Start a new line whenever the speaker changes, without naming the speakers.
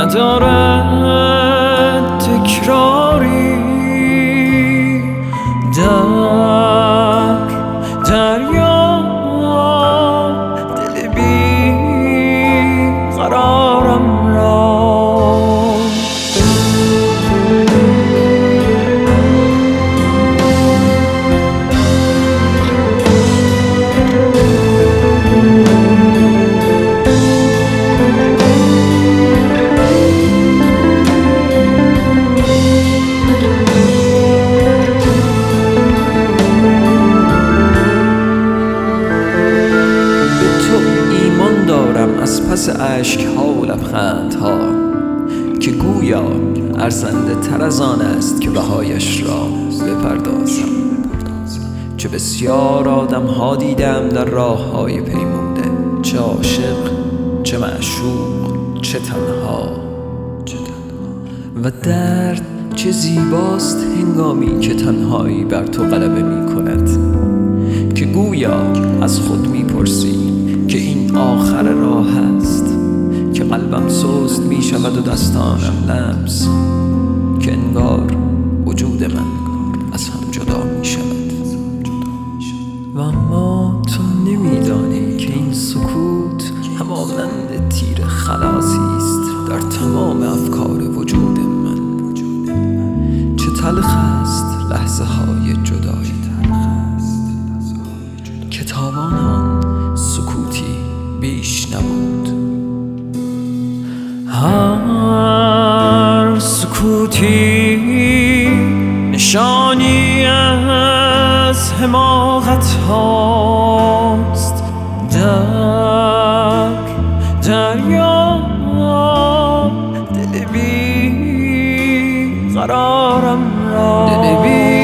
ندارد تکراری. در دریا دل بی قرارم را از پس اشک‌ها و لبخندها که گویا ارزنده تر از آن است که بهایش را بپردازم. چه بسیار آدم‌ها دیدم در راه‌های پیموده، چه عاشق، چه معشوق، چه تنها. و درد چه زیباست هنگامی که تنهایی بر تو غلبه می‌کند، که گویا از خود می‌پرسی که این آخر راه است، که قلبم سست می شود و دستانم لمس، که انگار وجود من از هم جدا می شود. و اما تو نمی دانی که این سکوت همانند تیر خلاصی است در تمام افکار وجود من. چه تلخ است لحظه های جدایی، که تاوان آن سکوتی بیش نبود. هر سکوتی نشانی از حماقت هاست. در دریا دل بی قرارم را